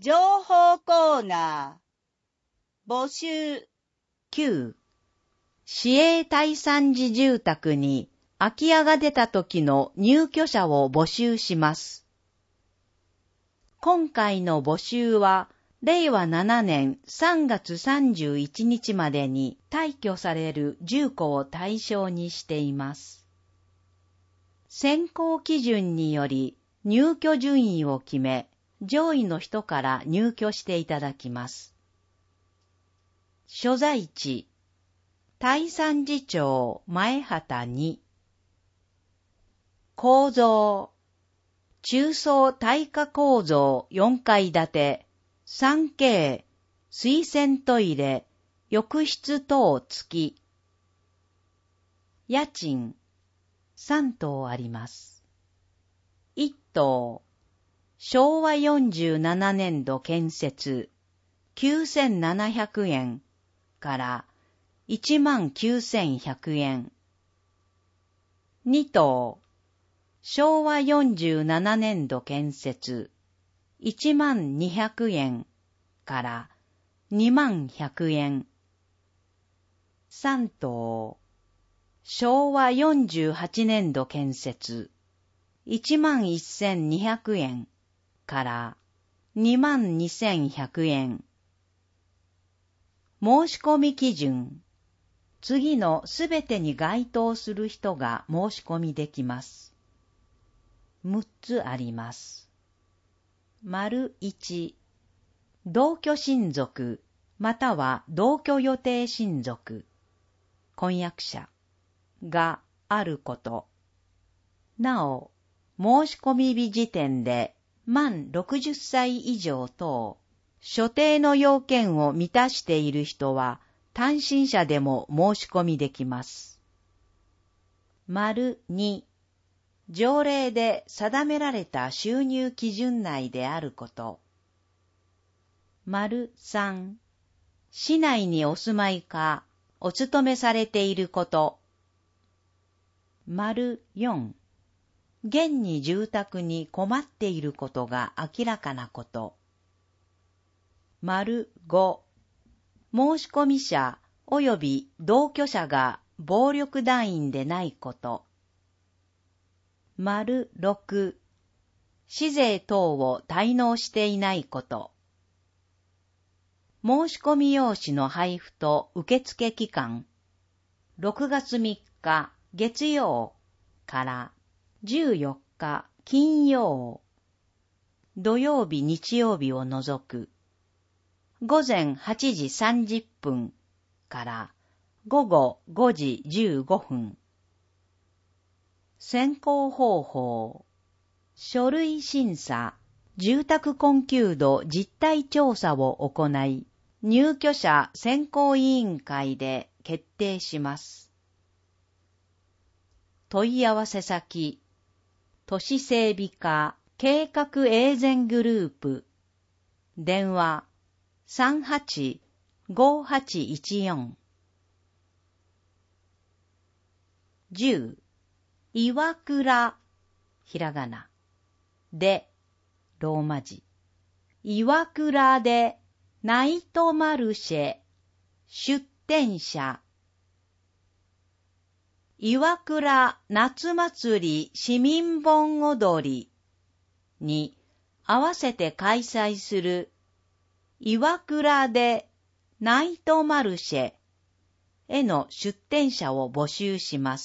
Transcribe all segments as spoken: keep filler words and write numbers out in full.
情報コーナー募集。 きゅう. 市営大産寺住宅に空き家が出た時の入居者を募集します。今回の募集はれいわななねんさんがつさんじゅういちにちまでに退去される住戸を対象にしています。選考基準により入居順位を決め、上位の人から入居していただきます。所在地、大産寺町前畑に。構造、中層耐火構造よんかい建て、スリーケー、水洗トイレ、浴室等付き。家賃、さん棟あります。いち棟、しょうわよんじゅうななねんど建設、きゅうせんななひゃくえんからいちまんきゅうせんひゃくえん。に棟、しょうわよんじゅうななねんど建設、いちまんにひゃくえんからにまんひゃくえん。さん棟、しょうわよんじゅうはちねんど建設、いちまんせんにひゃくえんからにまんにせんひゃくえん。申し込み基準。次のすべてに該当する人が申し込みできます。むっつあります。丸いち、同居親族または同居予定親族、婚約者があること。なお、申し込み日時点で満ろくじゅっさい以上等、所定の要件を満たしている人は単身者でも申し込みできます。丸に、条例で定められた収入基準内であること。丸さん、市内にお住まいか、お勤めされていること。丸よん、現に住宅に困っていることが明らかなこと。丸ご、申し込み者及び同居者が暴力団員でないこと。丸ろく、市税等を滞納していないこと。申し込み用紙の配布と受付期間、ろくがつみっか月曜からじゅうよっか金曜、土曜日日曜日を除く、ごぜんはちじさんじゅっぷんからごごごじじゅうごふん。選考方法、書類審査、住宅困窮度実態調査を行い、入居者選考委員会で決定します。問い合わせ先、都市整備課計画エーゼングループ、電話 さんはちごはちいちよん。じゅう、岩倉、ひらがな、で、ローマ字、岩倉で、ナイトマルシェ、出店者。岩倉夏祭り市民盆踊りに合わせて開催する岩倉でナイトマルシェへの出店者を募集します。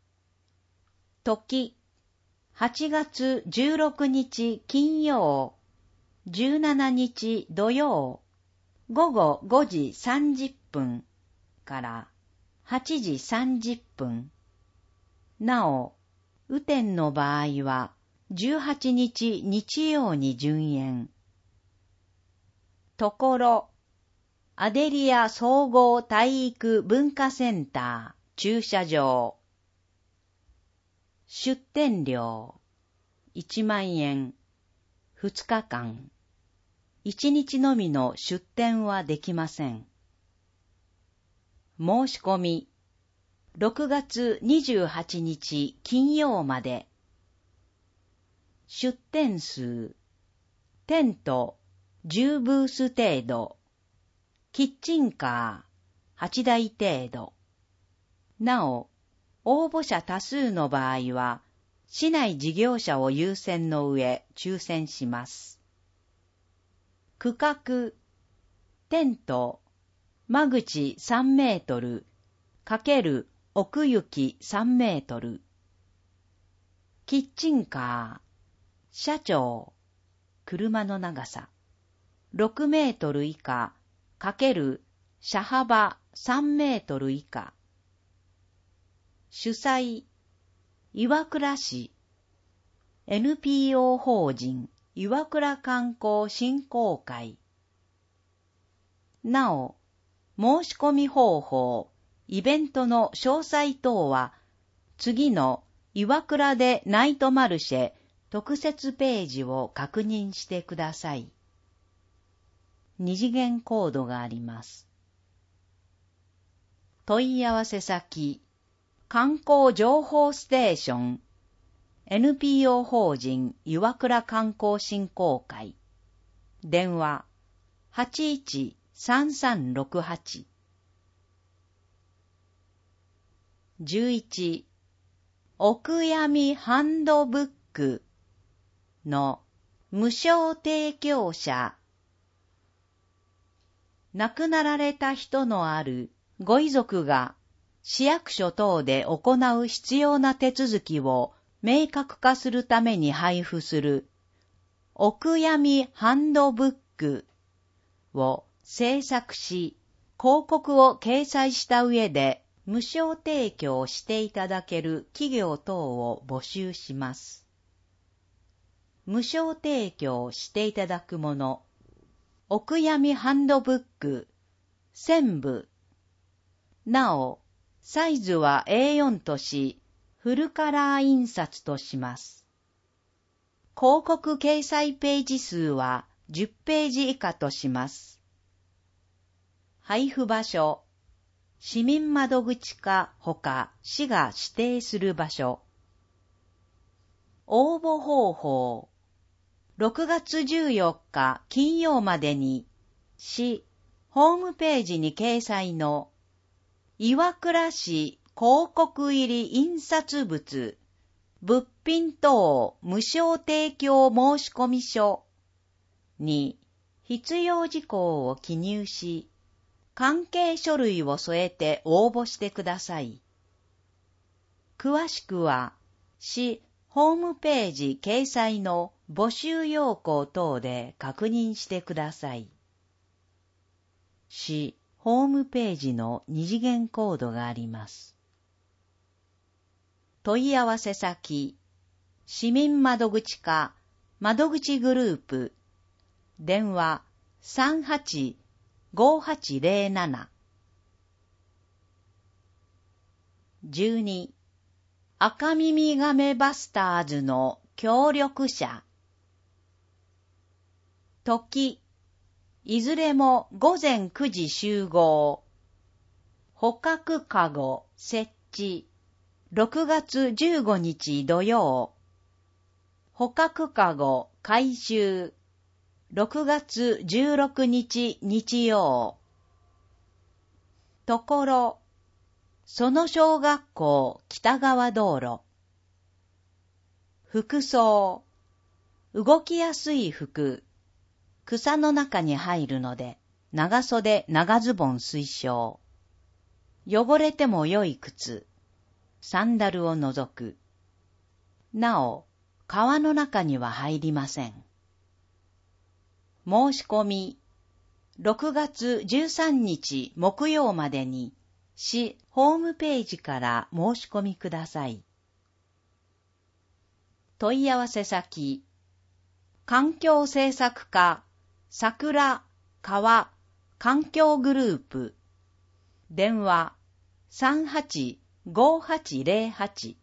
時、はちがつじゅうろくにち金曜、じゅうしちにち土曜、ごごごじさんじゅっぷんからはちじさんじゅっぷん。なお、雨天の場合はじゅうはちにち日曜に順延。ところ、アデリア総合体育文化センター駐車場。出店料いちまんえん、ふつかかん。いちにちのみの出店はできません。申し込み、ろくがつにじゅうはちにち金曜まで。出店数、テントじゅうブース程度、キッチンカーはちだい程度。なお、応募者多数の場合は、市内事業者を優先の上、抽選します。区画、テント、間口さんメートル、かける奥行きさんメートル。キッチンカー、車長、車の長さ、ろくメートル以下、かける車幅さんメートル以下。主催、岩倉市、エヌピーオー 法人岩倉観光振興会。なお、申し込み方法、イベントの詳細等は、次の岩倉でナイトマルシェ特設ページを確認してください。二次元コードがあります。問い合わせ先、観光情報ステーション、エヌピーオー 法人岩倉観光振興会。電話、はちいちさんさんろくはち。じゅういち、お悔やみハンドブックの無償提供者。亡くなられた人のあるご遺族が市役所等で行う必要な手続きを明確化するために配布するお悔やみハンドブックを制作し、広告を掲載した上で無償提供していただける企業等を募集します。無償提供していただくもの、お悔やみハンドブックせんぶ。なお、サイズは エーよん とし、フルカラー印刷とします。広告掲載ページ数はじゅっページ以下とします。配布場所、市民窓口かほか市が指定する場所。応募方法、ろくがつじゅうよっか金曜までに市ホームページに掲載の岩倉市広告入り印刷物物品等無償提供申込書に必要事項を記入し、関係書類を添えて応募してください。詳しくは、市ホームページ掲載の募集要項等で確認してください。市ホームページの二次元コードがあります。問い合わせ先、市民窓口か窓口グループ、電話 さんはちごはちゼロなな。じゅうに、赤耳亀バスターズの協力者。時、いずれもごぜんくじ集合。捕獲かご設置。ろくがつじゅうごにち土曜。捕獲かご回収。ろくがつじゅうろくにち日曜。ところ、その小学校北側道路。服装、動きやすい服、草の中に入るので、長袖長ズボン推奨。汚れても良い靴、サンダルを除く。なお、川の中には入りません。申し込み、ろくがつじゅうさんにち木曜までに、市ホームページから申し込みください。問い合わせ先、環境政策課、桜、川、環境グループ、電話 さんはちごはちゼロはち。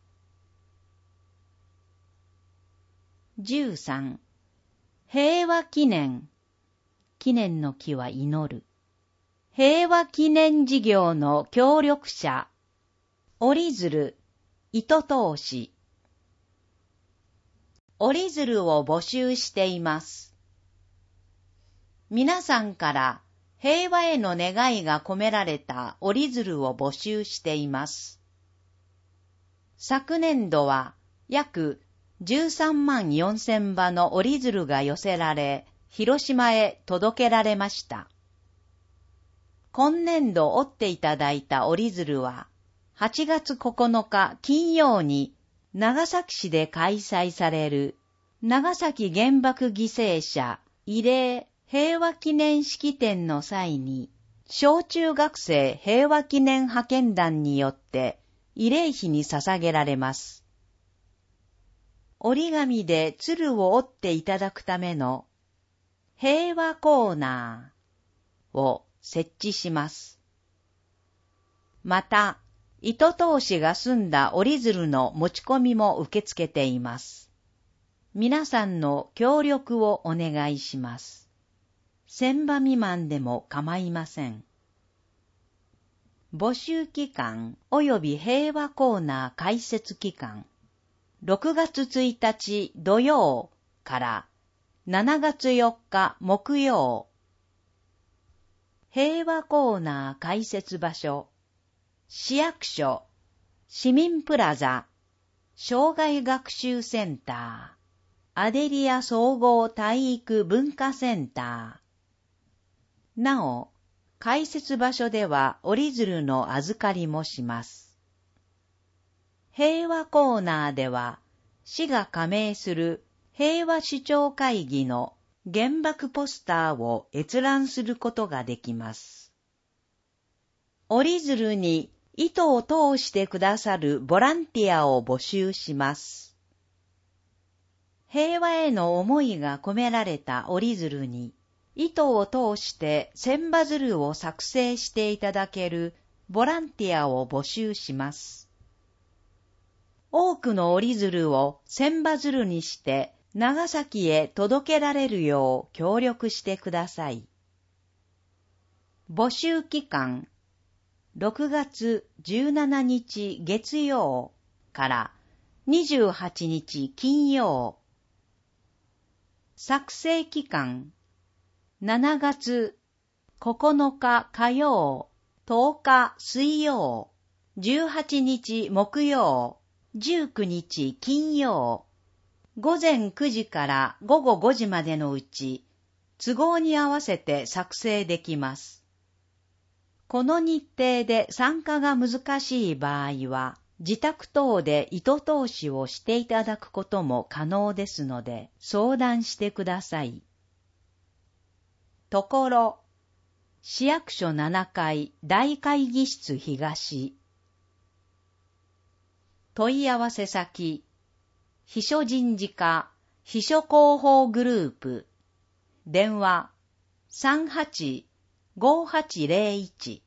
じゅうさん、平和記念。記念の木は祈る。平和記念事業の協力者、折り鶴、糸通し。折り鶴を募集しています。 皆さんから平和への願いが込められた折り鶴を募集しています。昨年度は約じゅうさんまんよんせんばの折り鶴が寄せられ、広島へ届けられました。今年度折っていただいた折り鶴は、はちがつここのか金曜に長崎市で開催される長崎原爆犠牲者慰霊平和記念式典の際に、小中学生平和記念派遣団によって慰霊碑に捧げられます。折り紙で鶴を折っていただくための平和コーナーを設置します。また、糸通しが済んだ折り鶴の持ち込みも受け付けています。皆さんの協力をお願いします。千羽未満でも構いません。募集期間及び平和コーナー開設期間、ろくがつついたち土曜からしちがつよっか木曜。平和コーナー開設場所、市役所、市民プラザ、障害学習センター、アデリア総合体育文化センター。なお、開設場所では折り鶴の預かりもします。平和コーナーでは、市が加盟する平和首長会議の原爆ポスターを閲覧することができます。折り鶴に糸を通してくださるボランティアを募集します。平和への思いが込められた折り鶴に糸を通して千羽鶴を作成していただけるボランティアを募集します。多くの折り鶴を千羽鶴にして長崎へ届けられるよう協力してください。募集期間、ろくがつじゅうしちにち月曜からにじゅうはちにち金曜。作成期間、しちがつここのか火曜、とおか水曜、じゅうはちにち木曜、じゅうくにち金曜。午前くじから午後ごじまでのうち、都合に合わせて作成できます。この日程で参加が難しい場合は、自宅等で糸通しをしていただくことも可能ですので、相談してください。ところ、市役所ななかい大会議室東。問い合わせ先、秘書人事課、秘書広報グループ、電話 さんはちごはちゼロいち